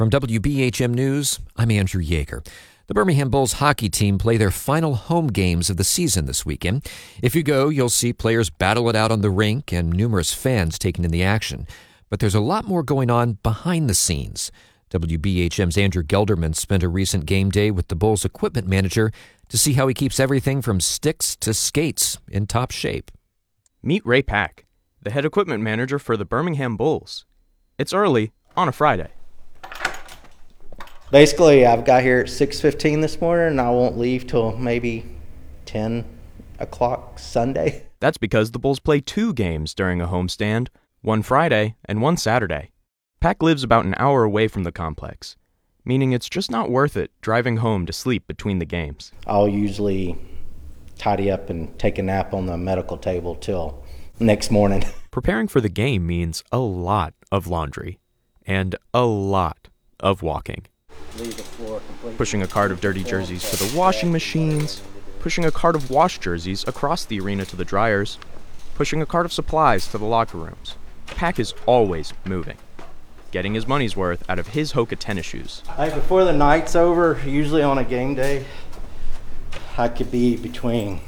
From WBHM News, I'm Andrew Yeager. The Birmingham Bulls hockey team play their final home games of the season this weekend. If you go, you'll see players battle it out on the rink and numerous fans taking in the action. But there's a lot more going on behind the scenes. WBHM's Andrew Gelderman spent a recent game day with the Bulls equipment manager to see how he keeps everything from sticks to skates in top shape. Meet Ray Pack, the head equipment manager for the Birmingham Bulls. It's early on a Friday. Basically, I've got here at 6:15 this morning, and I won't leave till maybe 10 o'clock Sunday. That's because the Bulls play 2 games during a homestand, one Friday and one Saturday. Pack lives about an hour away from the complex, meaning it's just not worth it driving home to sleep between the games. I'll usually tidy up and take a nap on the medical table till next morning. Preparing for the game means a lot of laundry and a lot of walking. Pushing a cart of dirty jerseys to the washing machines, pushing a cart of washed jerseys across the arena to the dryers, pushing a cart of supplies to the locker rooms. Pack is always moving, getting his money's worth out of his Hoka tennis shoes. Before the night's over, usually on a game day, I could be between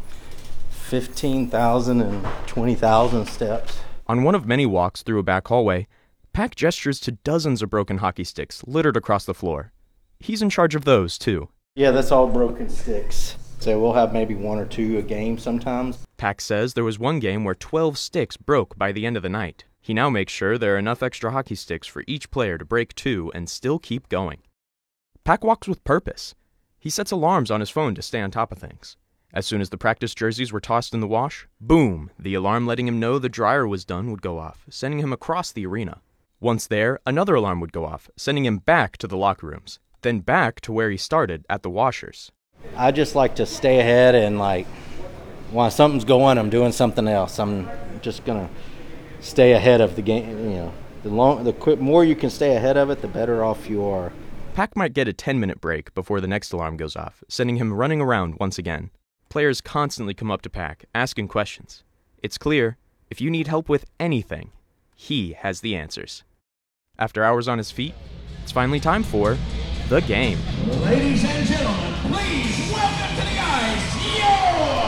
15,000 and 20,000 steps. On one of many walks through a back hallway, Pack gestures to dozens of broken hockey sticks littered across the floor. He's in charge of those, too. Yeah, that's all broken sticks. So we'll have maybe 1 or 2 a game sometimes. Pack says there was one game where 12 sticks broke by the end of the night. He now makes sure there are enough extra hockey sticks for each player to break 2 and still keep going. Pack walks with purpose. He sets alarms on his phone to stay on top of things. As soon as the practice jerseys were tossed in the wash, boom, the alarm letting him know the dryer was done would go off, sending him across the arena. Once there, another alarm would go off, sending him back to the locker rooms, then back to where he started at the washers. I just like to stay ahead and while something's going, I'm doing something else. I'm just going to stay ahead of the game. The more you can stay ahead of it, the better off you are. Pack might get a 10-minute break before the next alarm goes off, sending him running around once again. Players constantly come up to Pack, asking questions. It's clear, if you need help with anything, he has the answers. After hours on his feet, it's finally time for the game. Ladies and gentlemen, please welcome to the ice, your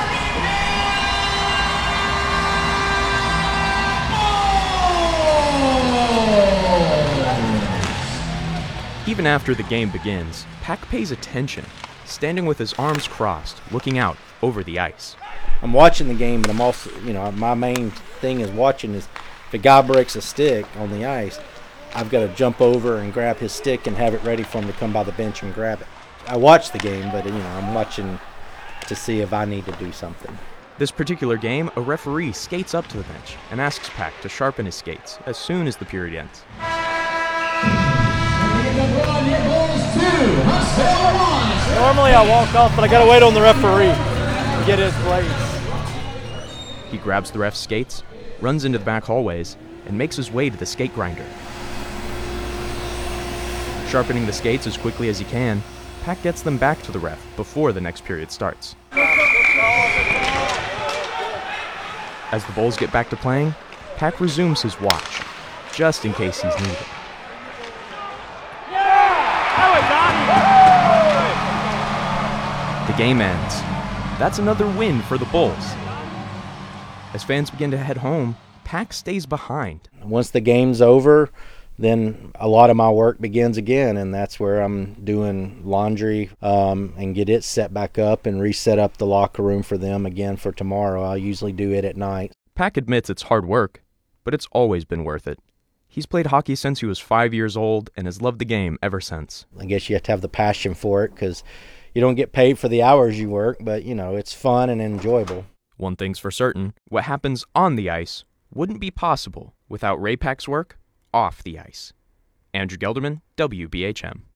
Birmingham! Even after the game begins, Pack pays attention, standing with his arms crossed, looking out over the ice. I'm watching the game, and I'm also, my main thing is watching is if a guy breaks a stick on the ice, I've got to jump over and grab his stick and have it ready for him to come by the bench and grab it. I watch the game, but I'm watching to see if I need to do something. This particular game, a referee skates up to the bench and asks Pack to sharpen his skates as soon as the period ends. Normally I walk off, but I got to wait on the referee to get his place. He grabs the ref's skates, runs into the back hallways, and makes his way to the skate grinder. Sharpening the skates as quickly as he can, Pack gets them back to the ref before the next period starts. As the Bulls get back to playing, Pack resumes his watch, just in case he's needed. The game ends. That's another win for the Bulls. As fans begin to head home, Pack stays behind. Once the game's over, then a lot of my work begins again, and that's where I'm doing laundry and get it set back up and reset up the locker room for them again for tomorrow. I'll usually do it at night. Pack admits it's hard work, but it's always been worth it. He's played hockey since he was 5 years old and has loved the game ever since. I guess you have to have the passion for it because you don't get paid for the hours you work, but, it's fun and enjoyable. One thing's for certain, what happens on the ice wouldn't be possible without Ray Pack's work off the ice. Andrew Gelderman, WBHM.